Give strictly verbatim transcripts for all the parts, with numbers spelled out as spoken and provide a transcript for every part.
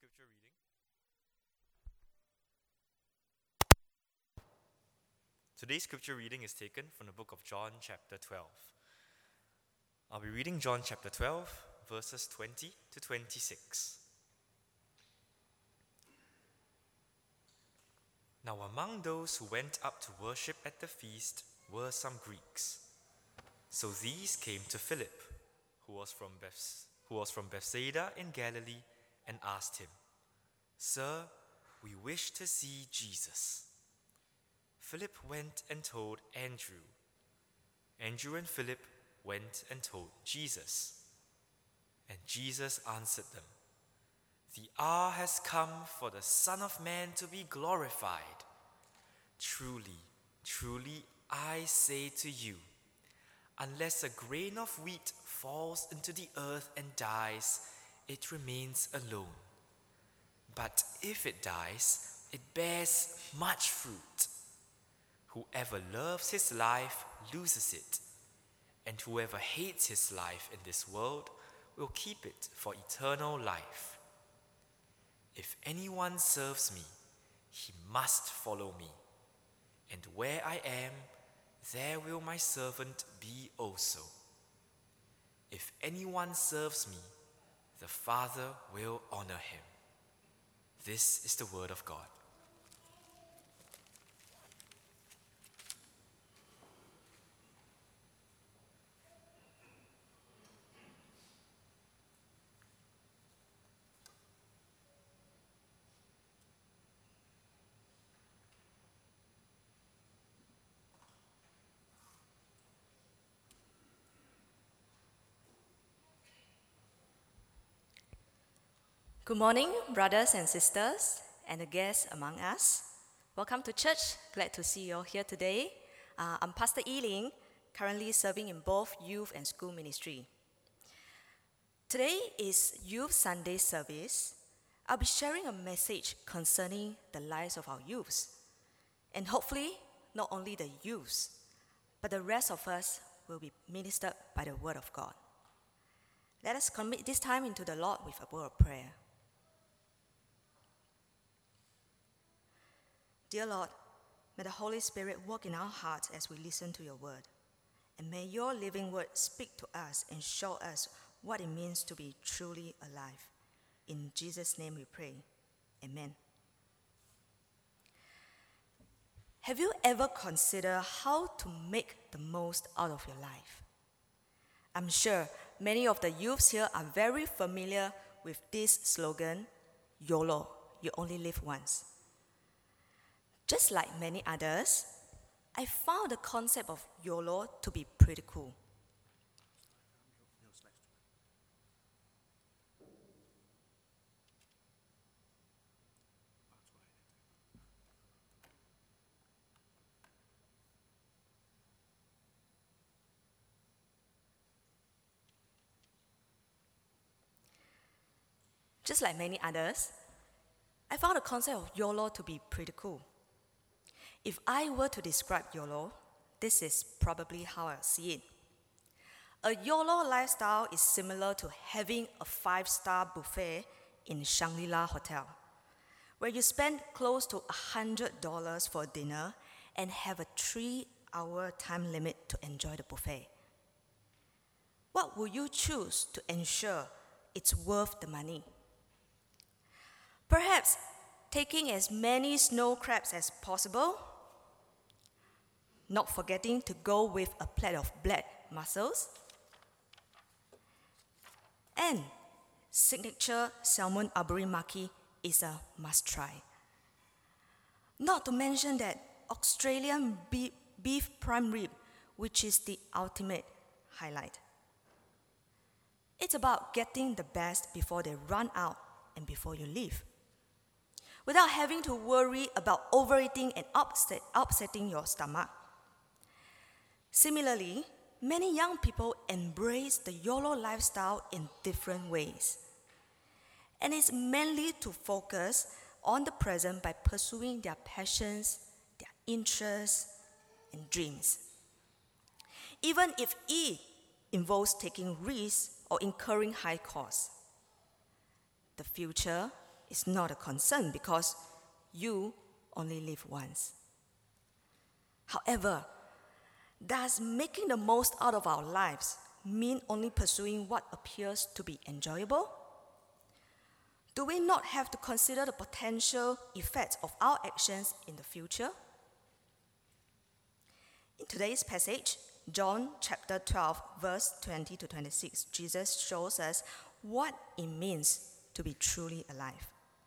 scripture reading. Today's scripture reading is taken from the book of John, chapter twelve. I'll be reading John chapter twelve, verses twenty to twenty-six. Now, among those who went up to worship at the feast were some Greeks. So these came to Philip, who was from Beth- who was from Bethsaida in Galilee, and asked him, "Sir, we wish to see Jesus." Philip went and told Andrew. Andrew and Philip went and told Jesus. And Jesus answered them, "The hour has come for the Son of Man to be glorified. Truly, truly, I say to you, unless a grain of wheat falls into the earth and dies, it remains alone. But if it dies, it bears much fruit. Whoever loves his life loses it, and whoever hates his life in this world will keep it for eternal life. If anyone serves me, he must follow me, and where I am, there will my servant be also. If anyone serves me, the Father will honor him." This is the word of God. Good morning, brothers and sisters, and the guests among us. Welcome to church. Glad to see you all here today. Uh, I'm Pastor Yiling, currently serving in both youth and school ministry. Today is Youth Sunday service. I'll be sharing a message concerning the lives of our youths, and hopefully not only the youths, but the rest of us will be ministered by the word of God. Let us commit this time into the Lord with a word of prayer. Dear Lord, may the Holy Spirit work in our hearts as we listen to your word. And may your living word speak to us and show us what it means to be truly alive. In Jesus' name we pray. Amen. Have you ever considered how to make the most out of your life? I'm sure many of the youths here are very familiar with this slogan, YOLO, you only live once. Just like many others, I found the concept of YOLO to be pretty cool. Just like many others, I found the concept of YOLO to be pretty cool. If I were to describe YOLO, this is probably how I see it. A YOLO lifestyle is similar to having a five-star buffet in Shangri-La Hotel, where you spend close to one hundred dollars for dinner and have a three-hour time limit to enjoy the buffet. What will you choose to ensure it's worth the money? Perhaps taking as many snow crabs as possible, not forgetting to go with a plate of black mussels, and signature salmon aburimaki is a must-try. Not to mention that Australian beef prime rib, which is the ultimate highlight. It's about getting the best before they run out and before you leave, without having to worry about overeating and upset, upsetting your stomach. Similarly, many young people embrace the YOLO lifestyle in different ways. And it's mainly to focus on the present by pursuing their passions, their interests, and dreams. Even if it involves taking risks or incurring high costs, the future is not a concern because you only live once. However, does making the most out of our lives mean only pursuing what appears to be enjoyable? Do we not have to consider the potential effects of our actions in the future? In today's passage, John chapter twelve, verse twenty to twenty-six, Jesus shows us what it means to be truly alive.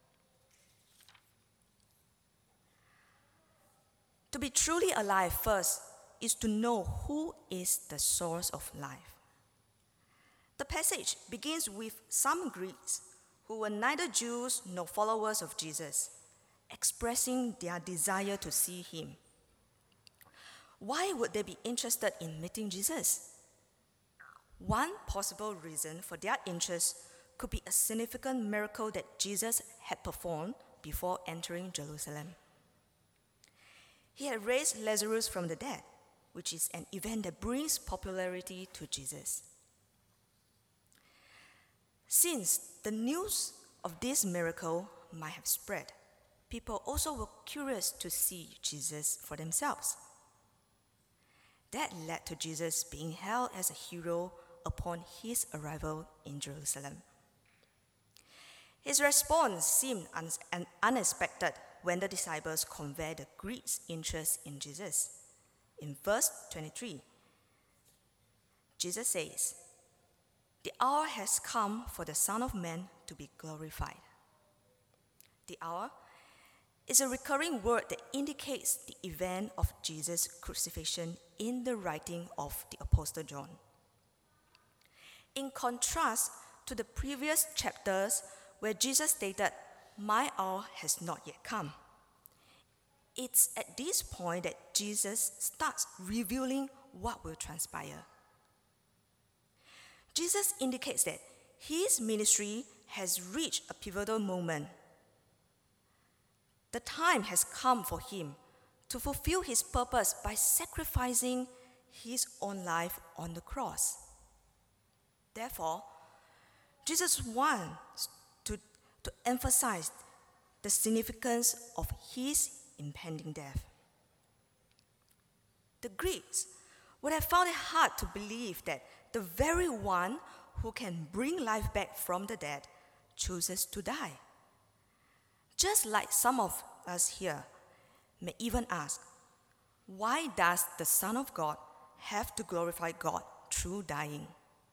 To be truly alive, first, is to know who is the source of life. The passage begins with some Greeks who were neither Jews nor followers of Jesus, expressing their desire to see him. Why would they be interested in meeting Jesus? One possible reason for their interest could be a significant miracle that Jesus had performed before entering Jerusalem. He had raised Lazarus from the dead, which is an event that brings popularity to Jesus. Since the news of this miracle might have spread, people also were curious to see Jesus for themselves. That led to Jesus being hailed as a hero upon his arrival in Jerusalem. His response seemed un- unexpected when the disciples conveyed the Greeks' interest in Jesus. In verse twenty-three, Jesus says, "The hour has come for the Son of Man to be glorified." The hour is a recurring word that indicates the event of Jesus' crucifixion in the writing of the Apostle John. In contrast to the previous chapters where Jesus stated, "My hour has not yet come," it's at this point that Jesus starts revealing what will transpire. Jesus indicates that his ministry has reached a pivotal moment. The time has come for him to fulfill his purpose by sacrificing his own life on the cross. Therefore, Jesus wants to, to emphasize the significance of his impending death. The Greeks would have found it hard to believe that the very one who can bring life back from the dead chooses to die. Just like some of us here may even ask, why does the Son of God have to glorify God through dying?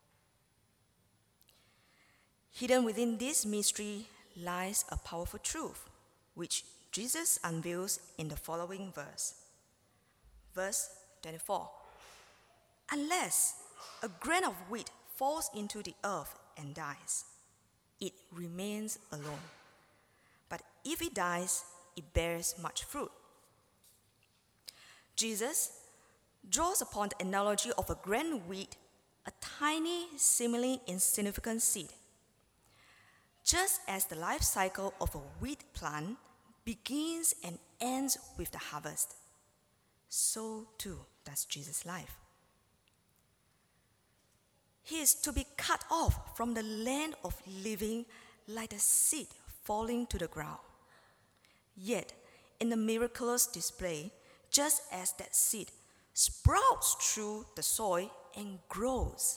Hidden within this mystery lies a powerful truth, which Jesus unveils in the following verse. Verse twenty-four. Unless a grain of wheat falls into the earth and dies, it remains alone. But if it dies, it bears much fruit. Jesus draws upon the analogy of a grain of wheat, a tiny, seemingly insignificant seed. Just as the life cycle of a wheat plant begins and ends with the harvest, so too does Jesus' life. He is to be cut off from the land of living like a seed falling to the ground. Yet, in the miraculous display, just as that seed sprouts through the soil and grows,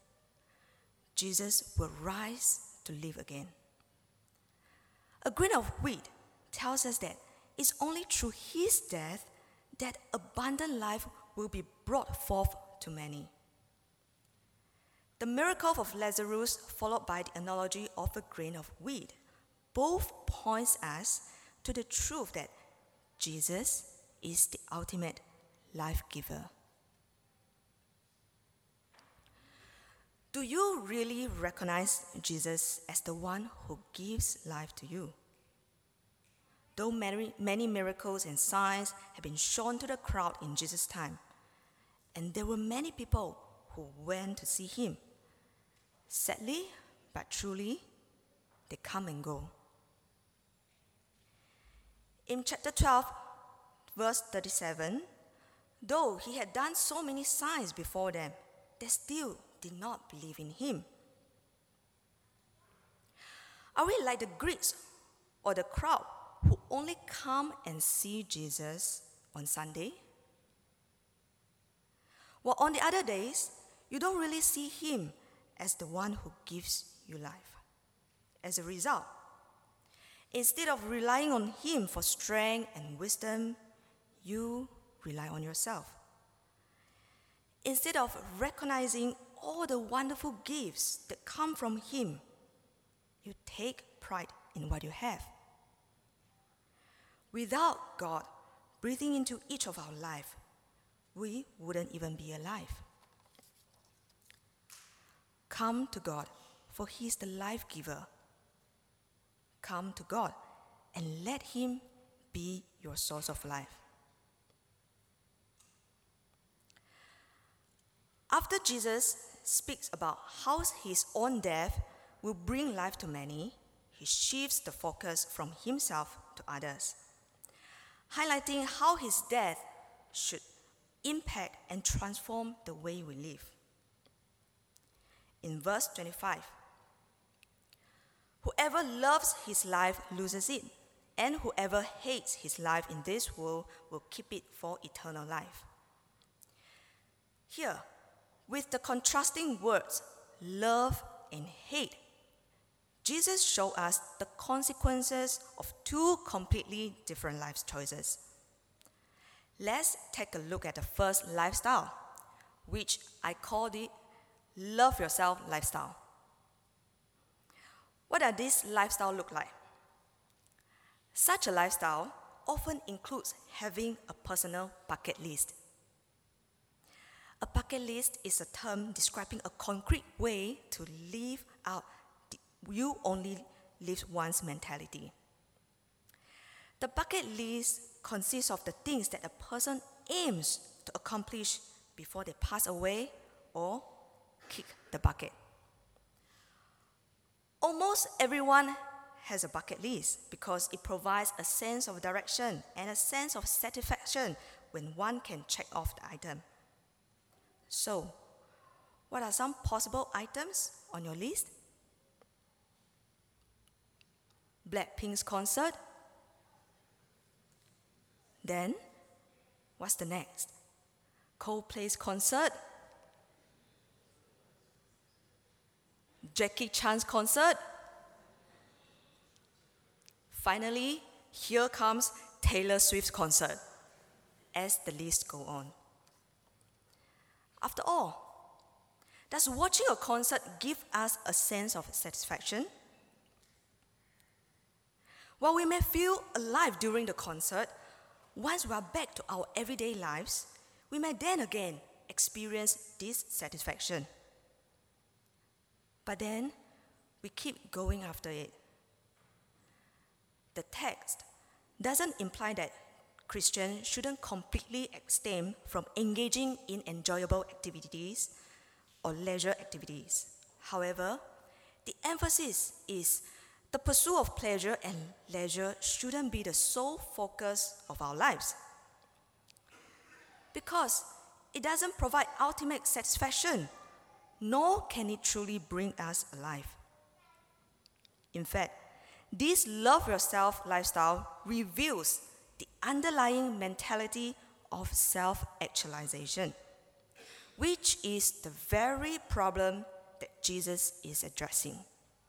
Jesus will rise to live again. A grain of wheat tells us that it's only through his death that abundant life will be brought forth to many. The miracle of Lazarus, followed by the analogy of a grain of wheat, both points us to the truth that Jesus is the ultimate life giver. Do you really recognize Jesus as the one who gives life to you? Though many, many miracles and signs have been shown to the crowd in Jesus' time, and there were many people who went to see him, sadly but truly, they come and go. In chapter twelve, verse thirty-seven, though he had done so many signs before them, they still did not believe in him. Are we like the Greeks or the crowd who only come and see Jesus on Sunday? Well, on the other days, you don't really see him as the one who gives you life. As a result, instead of relying on him for strength and wisdom, you rely on yourself. Instead of recognizing all the wonderful gifts that come from him, you take pride in what you have. Without God breathing into each of our life, we wouldn't even be alive. Come to God, for he is the life giver. Come to God and let him be your source of life. After Jesus speaks about how his own death will bring life to many, he shifts the focus from himself to others, highlighting how his death should impact and transform the way we live. In verse twenty-five, whoever loves his life loses it, and whoever hates his life in this world will keep it for eternal life. Here, with the contrasting words, love and hate, Jesus showed us the consequences of two completely different life choices. Let's take a look at the first lifestyle, which I call the love yourself lifestyle. What does this lifestyle look like? Such a lifestyle often includes having a personal bucket list. A bucket list is a term describing a concrete way to live out the you only live once mentality. The bucket list consists of the things that a person aims to accomplish before they pass away or kick the bucket. Almost everyone has a bucket list because it provides a sense of direction and a sense of satisfaction when one can check off the item. So, what are some possible items on your list? Blackpink's concert. Then, what's the next? Coldplay's concert. Jackie Chan's concert. Finally, here comes Taylor Swift's concert, as the list goes on. After all, does watching a concert give us a sense of satisfaction? While we may feel alive during the concert, once we are back to our everyday lives, we may then again experience dissatisfaction. But then, we keep going after it. The text doesn't imply that Christians shouldn't completely abstain from engaging in enjoyable activities or leisure activities. However, the emphasis is the pursuit of pleasure and leisure shouldn't be the sole focus of our lives, because it doesn't provide ultimate satisfaction, nor can it truly bring us alive. In fact, this love yourself lifestyle reveals the underlying mentality of self-actualization, which is the very problem that Jesus is addressing.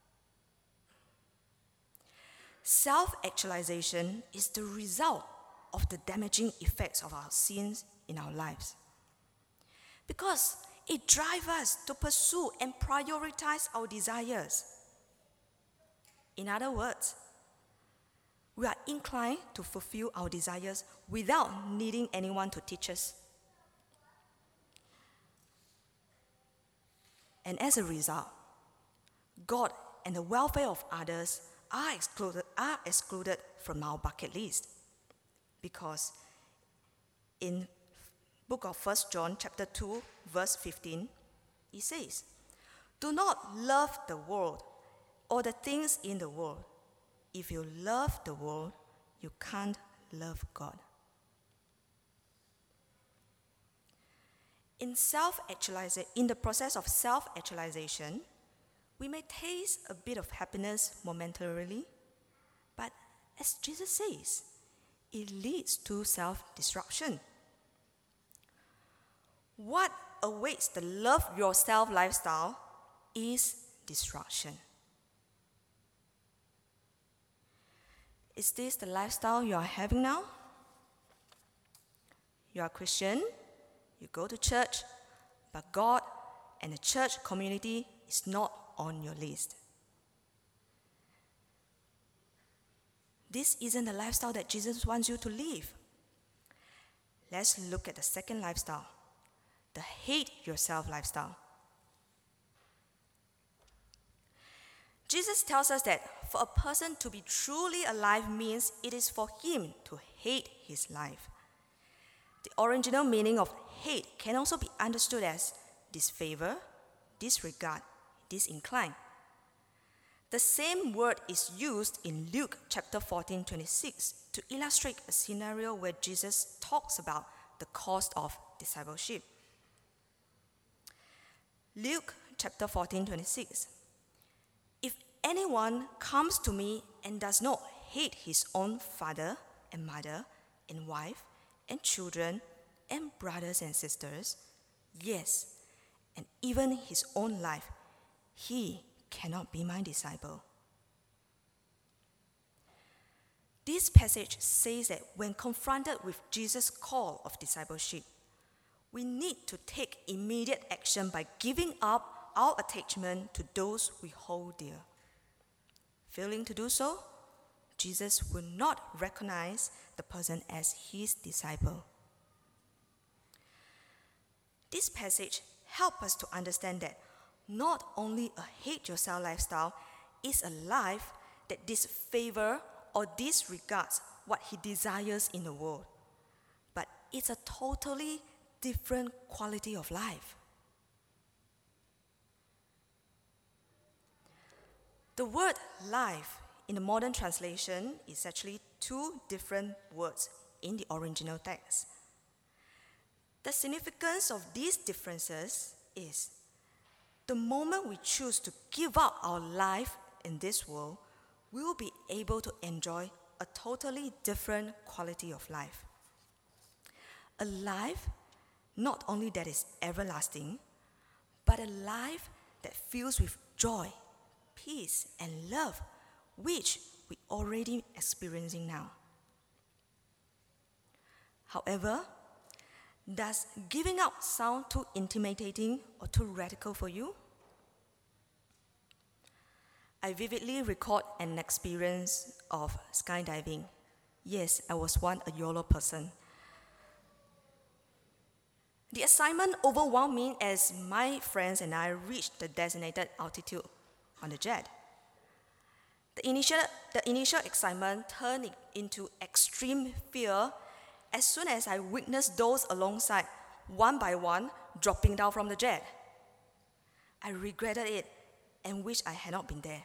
Self-actualization is the result of the damaging effects of our sins in our lives, because it drives us to pursue and prioritize our desires. In other words, we are inclined to fulfill our desires without needing anyone to teach us. And as a result, God and the welfare of others are excluded, are excluded from our bucket list. Because in book of First John chapter two, verse fifteen, it says, "Do not love the world or the things in the world. If you love the world, you can't love God." In self-actualization, in the process of self-actualization, we may taste a bit of happiness momentarily, but as Jesus says, it leads to self-destruction. What awaits the love yourself lifestyle is destruction. Is this the lifestyle you are having now? You are a Christian, you go to church, but God and the church community is not on your list. This isn't the lifestyle that Jesus wants you to live. Let's look at the second lifestyle, the hate yourself lifestyle. Jesus tells us that for a person to be truly alive means it is for him to hate his life. The original meaning of hate can also be understood as disfavor, disregard, disincline. The same word is used in Luke chapter fourteen, twenty-six to illustrate a scenario where Jesus talks about the cost of discipleship. Luke chapter fourteen, twenty-six. If anyone comes to me and does not hate his own father and mother and wife and children and brothers and sisters, yes, and even his own life, he cannot be my disciple. This passage says that when confronted with Jesus' call of discipleship, we need to take immediate action by giving up our attachment to those we hold dear. Failing to do so, Jesus will not recognize the person as his disciple. This passage helps us to understand that not only a hate yourself lifestyle is a life that disfavors or disregards what he desires in the world, but it's a totally different quality of life. The word life in the modern translation is actually two different words in the original text. The significance of these differences is the moment we choose to give up our life in this world, we will be able to enjoy a totally different quality of life. A life not only that is everlasting, but a life that fills with joy, peace, and love, which we already experiencing now. However, does giving up sound too intimidating or too radical for you? I vividly recall an experience of skydiving. Yes, I was once a YOLO person. The assignment overwhelmed me as my friends and I reached the designated altitude on the jet. The initial, the initial excitement turned into extreme fear as soon as I witnessed those alongside, one by one, dropping down from the jet. I regretted it and wished I had not been there.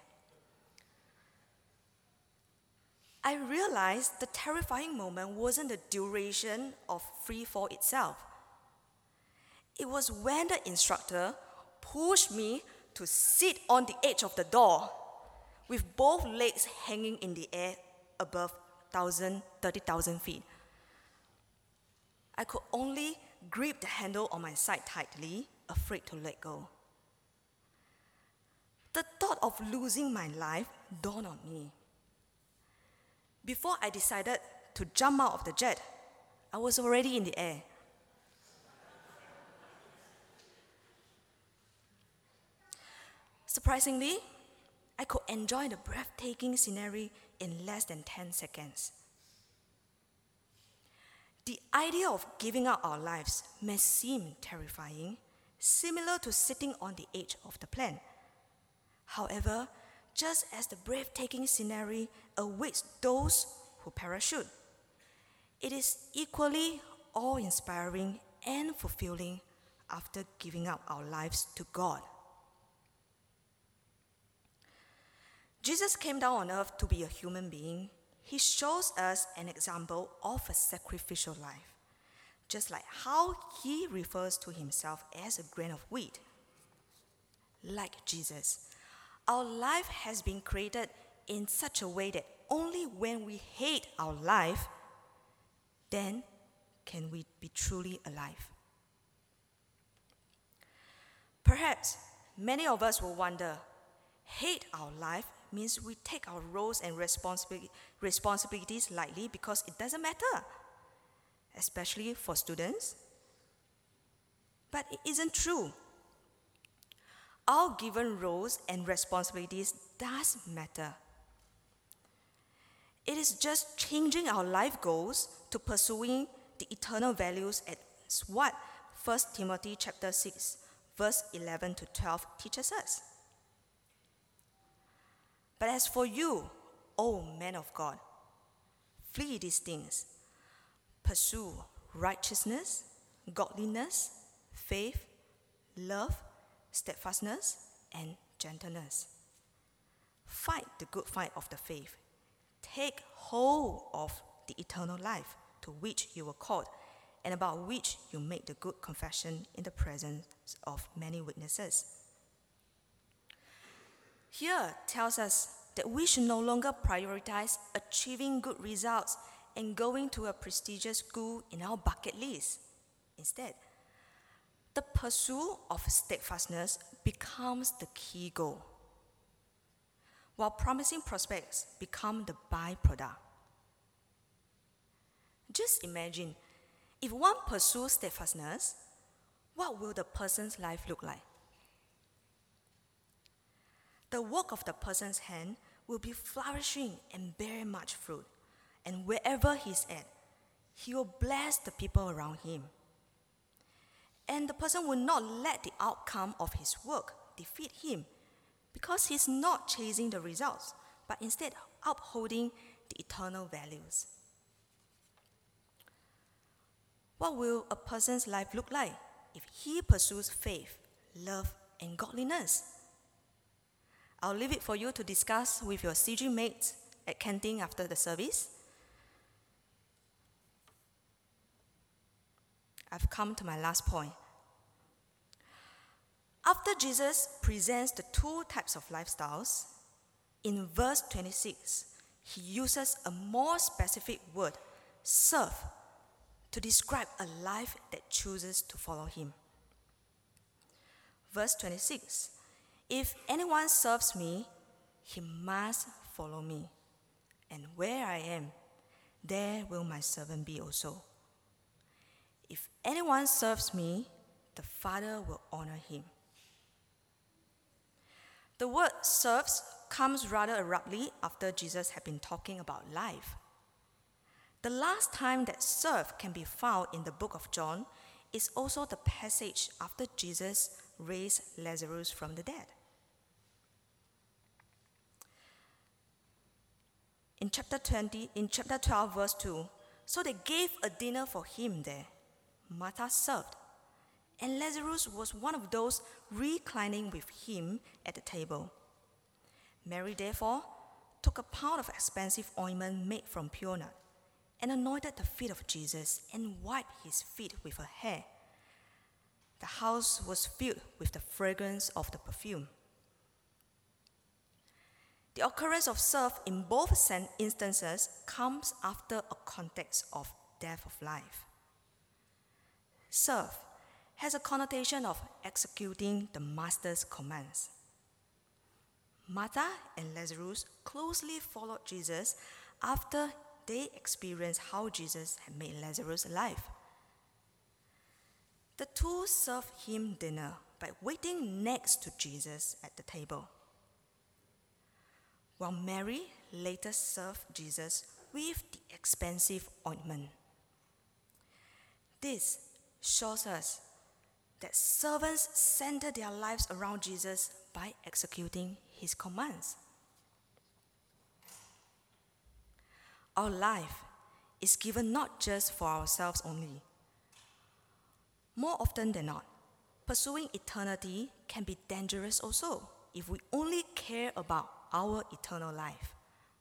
I realized the terrifying moment wasn't the duration of free fall itself. It was when the instructor pushed me to sit on the edge of the door with both legs hanging in the air above thirty thousand feet. I could only grip the handle on my side tightly, afraid to let go. The thought of losing my life dawned on me. Before I decided to jump out of the jet, I was already in the air. Surprisingly, I could enjoy the breathtaking scenery in less than ten seconds. The idea of giving up our lives may seem terrifying, similar to sitting on the edge of the plane. However, just as the breathtaking scenery awaits those who parachute, it is equally awe-inspiring and fulfilling after giving up our lives to God. Jesus came down on earth to be a human being. He shows us an example of a sacrificial life, just like how he refers to himself as a grain of wheat. Like Jesus, our life has been created in such a way that only when we hate our life, then can we be truly alive. Perhaps many of us will wonder, hate our life means we take our roles and responsibility, responsibilities lightly because it doesn't matter, especially for students. But it isn't true. Our given roles and responsibilities does matter. It is just changing our life goals to pursuing the eternal values as what First Timothy chapter six, verse eleven to twelve teaches us. But as for you, O man of God, flee these things. Pursue righteousness, godliness, faith, love, steadfastness, and gentleness. Fight the good fight of the faith. Take hold of the eternal life to which you were called, and about which you made the good confession in the presence of many witnesses. Here tells us that we should no longer prioritize achieving good results and going to a prestigious school in our bucket list. Instead, the pursuit of steadfastness becomes the key goal, while promising prospects become the byproduct. Just imagine, if one pursues steadfastness, what will the person's life look like? The work of the person's hand will be flourishing and bear much fruit, and wherever he's at, he will bless the people around him. And the person will not let the outcome of his work defeat him, because he's not chasing the results, but instead upholding the eternal values. What will a person's life look like if he pursues faith, love, and godliness? I'll leave it for you to discuss with your C G mates at canteen after the service. I've come to my last point. After Jesus presents the two types of lifestyles, in verse twenty-six, he uses a more specific word, serve, to describe a life that chooses to follow him. Verse twenty-six, if anyone serves me, he must follow me. And where I am, there will my servant be also. If anyone serves me, the Father will honor him. The word serves comes rather abruptly after Jesus had been talking about life. The last time that serve can be found in the book of John is also the passage after Jesus raised Lazarus from the dead. In chapter twenty, in chapter twelve, verse two, so they gave a dinner for him there. Martha served, and Lazarus was one of those reclining with him at the table. Mary, therefore, took a pound of expensive ointment made from pure nard, and anointed the feet of Jesus, and wiped his feet with her hair. The house was filled with the fragrance of the perfume. The occurrence of serve in both instances comes after a context of death of life. Serve has a connotation of executing the master's commands. Martha and Lazarus closely followed Jesus after they experienced how Jesus had made Lazarus alive. The two served him dinner by waiting next to Jesus at the table, while Mary later served Jesus with the expensive ointment. This shows us that servants center their lives around Jesus by executing his commands. Our life is given not just for ourselves only. More often than not, pursuing eternity can be dangerous also if we only care about our eternal life.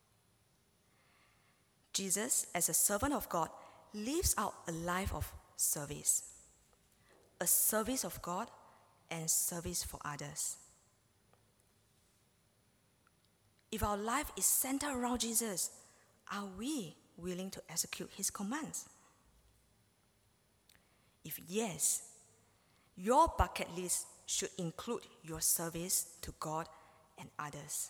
Jesus, as a servant of God, lives out a life of service. A service of God and service for others. If our life is centered around Jesus, Are we willing to execute his commands? If yes, your bucket list should include your service to God and others.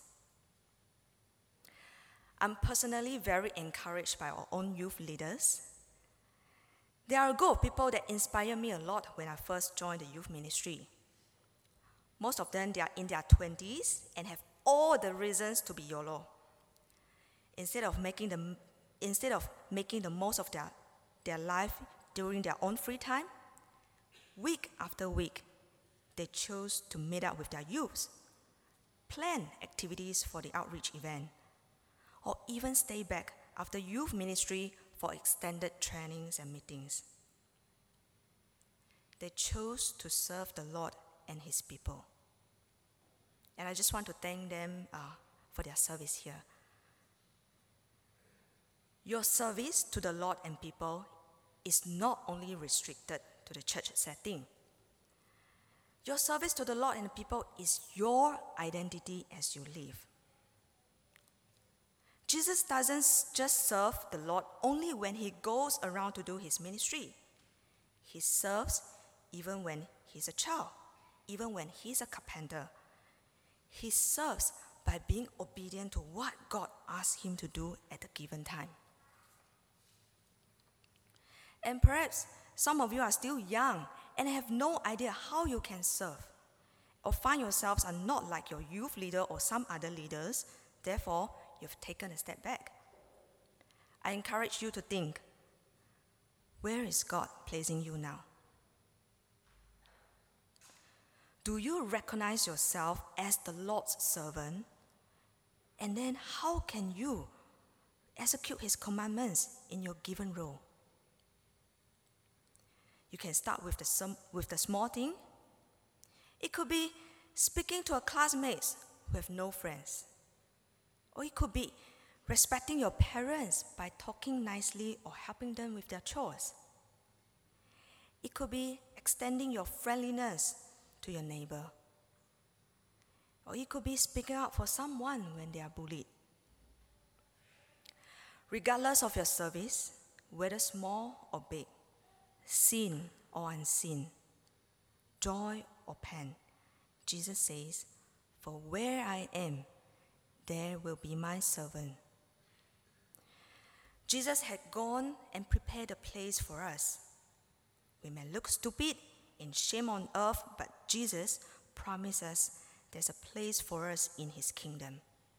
I'm personally very encouraged by our own youth leaders. There are a group of people that inspire me a lot when I first joined the youth ministry. Most of them, they are in their twenties and have all the reasons to be YOLO. Instead of making the, instead of making the most of their, their life during their own free time, week after week, they chose to meet up with their youths, plan activities for the outreach event, or even stay back after youth ministry for extended trainings and meetings. They chose to serve the Lord and his people. And I just want to thank them uh, for their service here. Your service to the Lord and people is not only restricted to the church setting. Your service to the Lord and the people is your identity as you live. Jesus doesn't just serve the Lord only when he goes around to do his ministry. He serves even when he's a child, even when he's a carpenter. He serves by being obedient to what God asks him to do at a given time. And perhaps some of you are still young and have no idea how you can serve, or find yourselves are not like your youth leader or some other leaders, therefore you've taken a step back. I encourage you to think, where is God placing you now? Do you recognize yourself as the Lord's servant? And then how can you execute his commandments in your given role? You can start with the, with the small thing. It could be speaking to a classmate who have no friends. Or it could be respecting your parents by talking nicely or helping them with their chores. It could be extending your friendliness to your neighbor. Or it could be speaking out for someone when they are bullied. Regardless of your service, whether small or big, seen or unseen, joy or pain, Jesus says, "For where I am, there will be my servant." Jesus had gone and prepared a place for us. We may look stupid and shame on earth, but Jesus promised us there's a place for us in his kingdom.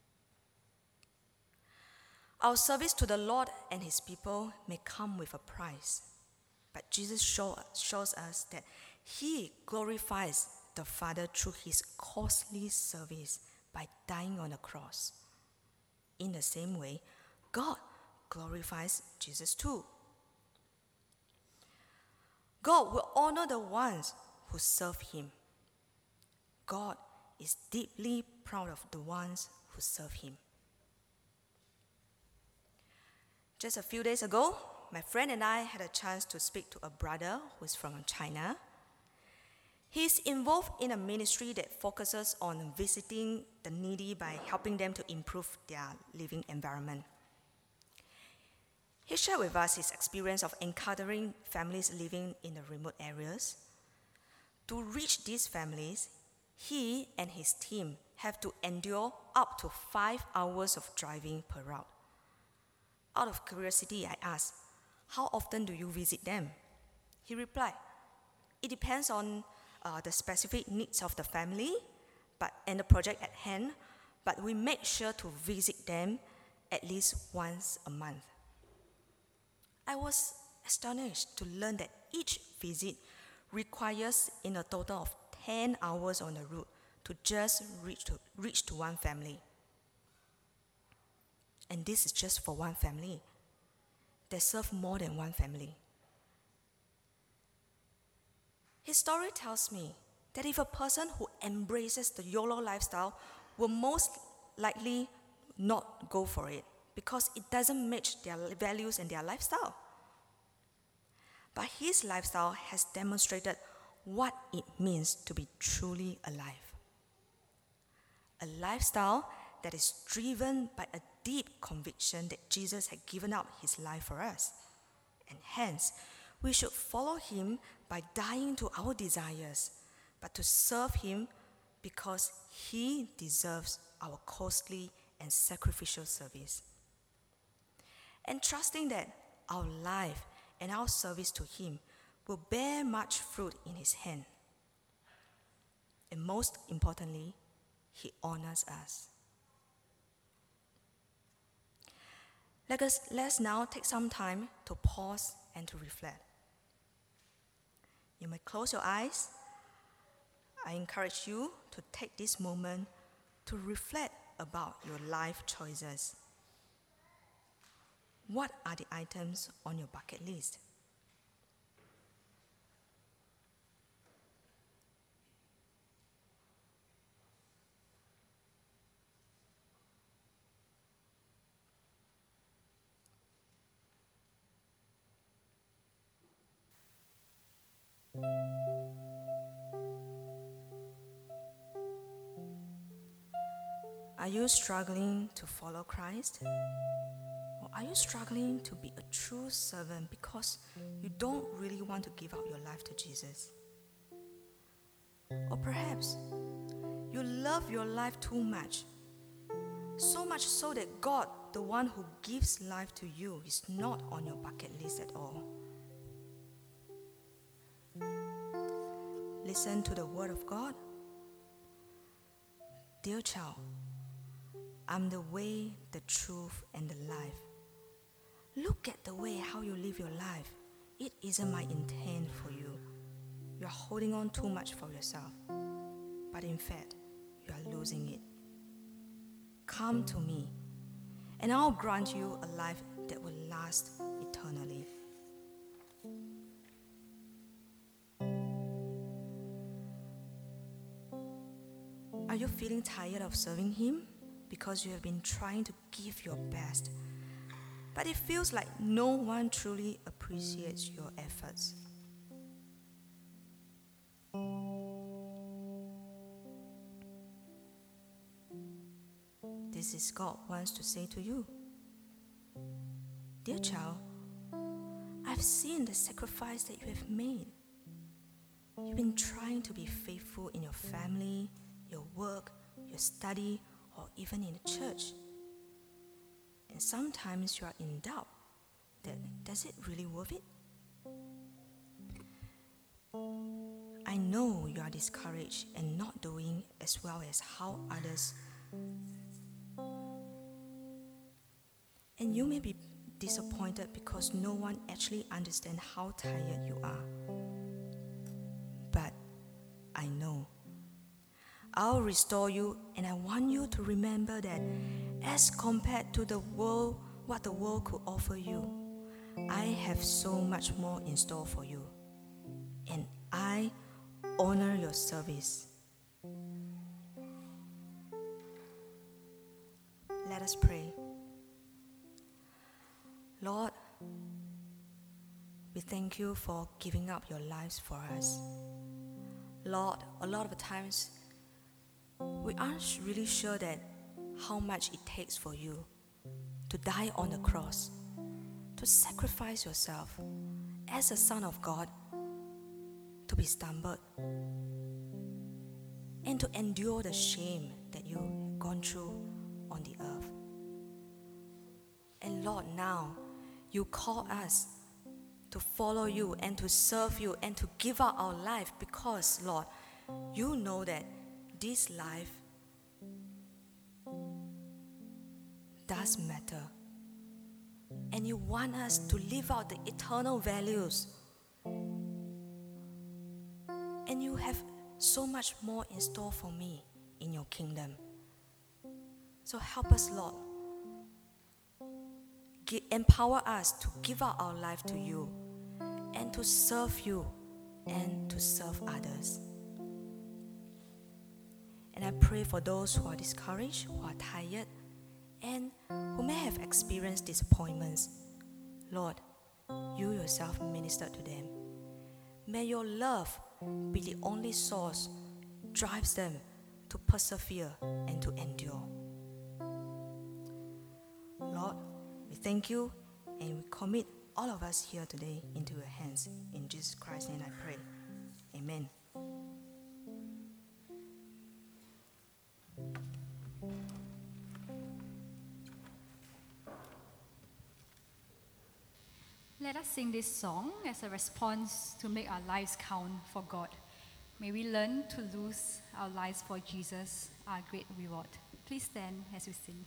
Our service to the Lord and his people may come with a price, but Jesus show, shows us that he glorifies the Father through his costly service by dying on the cross. In the same way, God glorifies Jesus too. God will honor the ones who serve him. God is deeply proud of the ones who serve him. Just a few days ago, my friend and I had a chance to speak to a brother who is from China. He's involved in a ministry that focuses on visiting the needy by helping them to improve their living environment. He shared with us his experience of encountering families living in the remote areas. To reach these families, he and his team have to endure up to five hours of driving per route. Out of curiosity, I asked, "How often do you visit them?" He replied, "It depends on uh, the specific needs of the family but, and the project at hand, but we make sure to visit them at least once a month." I was astonished to learn that each visit requires in a total of ten hours on the route to just reach to, reach to one family. And this is just for one family. They serve more than one family. His story tells me that if a person who embraces the YOLO lifestyle will most likely not go for it because it doesn't match their values and their lifestyle. But his lifestyle has demonstrated what it means to be truly alive. A lifestyle that is driven by a deep conviction that Jesus had given up his life for us. And hence, we should follow him by dying to our desires, but to serve him because he deserves our costly and sacrificial service. And trusting that our life and our service to him will bear much fruit in his hand. And most importantly, he honors us. Let us, let's now take some time to pause and to reflect. You may close your eyes. I encourage you to take this moment to reflect about your life choices. What are the items on your bucket list? Are you struggling to follow Christ? Or are you struggling to be a true servant because you don't really want to give up your life to Jesus? Or perhaps you love your life too much, so much so that God, the one who gives life to you, is not on your bucket list at all. Listen to the word of God. Dear child, I'm the way, the truth, and the life. Look at the way how you live your life. It isn't my intent for you. You are holding on too much for yourself. But in fact, you are losing it. Come to me, and I'll grant you a life that will last eternally. Are you feeling tired of serving him? Because you have been trying to give your best, but it feels like no one truly appreciates your efforts. This is God wants to say to you. Dear child, I've seen the sacrifice that you have made. You've been trying to be faithful in your family, your work, your study, or even in the church. And sometimes you are in doubt that does it really worth it? I know you are discouraged and not doing as well as how others. And you may be disappointed because no one actually understands how tired you are. But I know. I'll restore you, and I want you to remember that as compared to the world, what the world could offer you, I have so much more in store for you. And I honor your service. Let us pray. Lord, we thank you for giving up your lives for us. Lord, a lot of the times, we aren't really sure that how much it takes for you to die on the cross, to sacrifice yourself as a son of God, to be stumbled, and to endure the shame that you've gone through on the earth. And Lord, now you call us to follow you and to serve you and to give up our life because, Lord, you know that this life does matter. And you want us to live out the eternal values. And you have so much more in store for me in your kingdom. So help us, Lord. Give, empower us to give out our life to you and to serve you and to serve others. And I pray for those who are discouraged, who are tired, and who may have experienced disappointments. Lord, you yourself minister to them. May your love be the only source drives them to persevere and to endure. Lord, we thank you and we commit all of us here today into your hands. In Jesus Christ's name I pray. Amen. Let us sing this song as a response to make our lives count for God. May we learn to lose our lives for Jesus, our great reward. Please stand as we sing.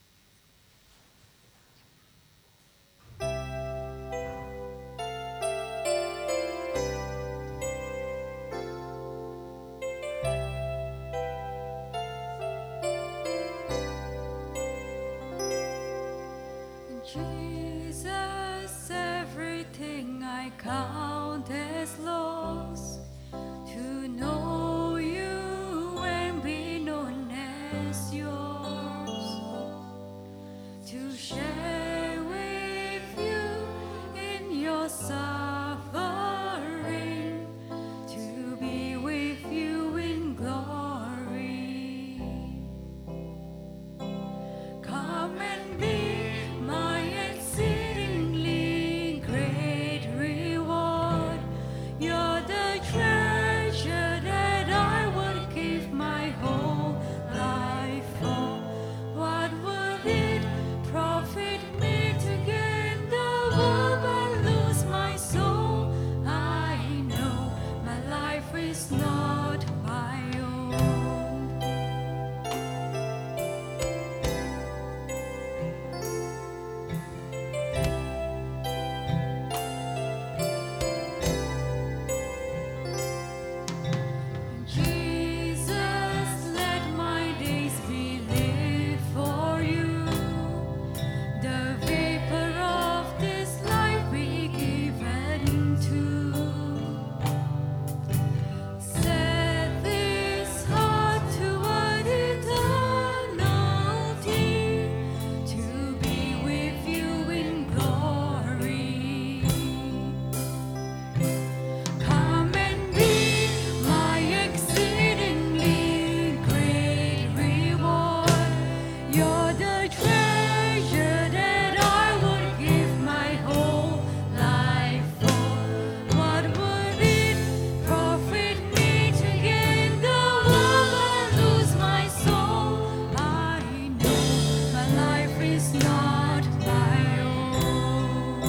Jesus, everything I count as loss, to know you and be known as yours, to share with you in your suffering, to be with you in glory. Come and be my exceedingly great reward. You're the treasure that I would give my whole life for. What would it profit me to gain the world but lose my soul? I know my life is not my own. Jesus, let my days be lived for you. The vapor of this life be given to. Set this heart toward eternity, to be with you in glory. Come and be my exceedingly great reward. You're the treasure that I would give my whole life for. What would it profit me to gain the world but lose my soul? I know my life is not my own.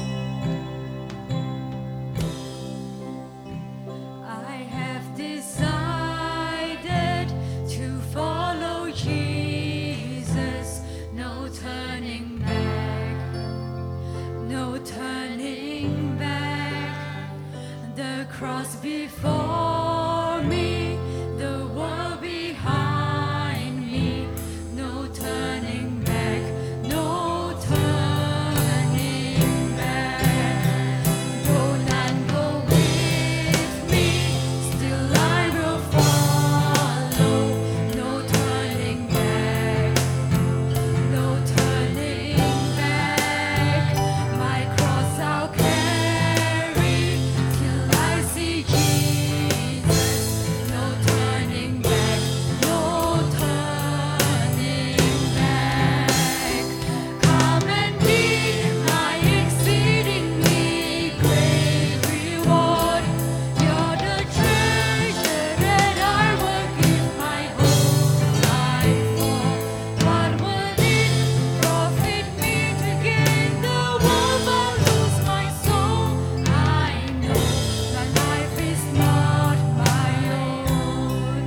I have decided to follow Jesus. No turning back, no turning back. The cross before me, the world behind me. No turning back, no turning back. Though none go with me, still I will follow. No turning back, no turning back. My cross I'll carry till I see Jesus. No turning back, no turning back. Come and be my exceedingly great reward. You're the treasure that I will give my whole life for. What would it profit me to gain the world but lose my soul? I know my life is not my own.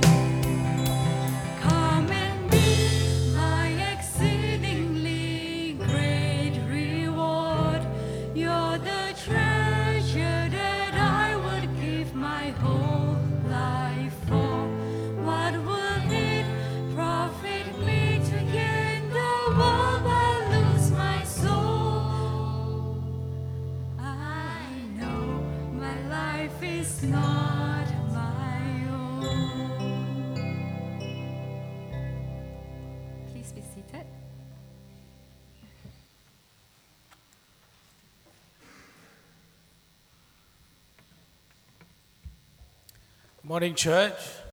Come and be my exceedingly great reward. You're the treasure that I would give my whole life for. What would it profit me to gain the world but lose my soul? I know my life is not my own. Please be seated. Morning, church.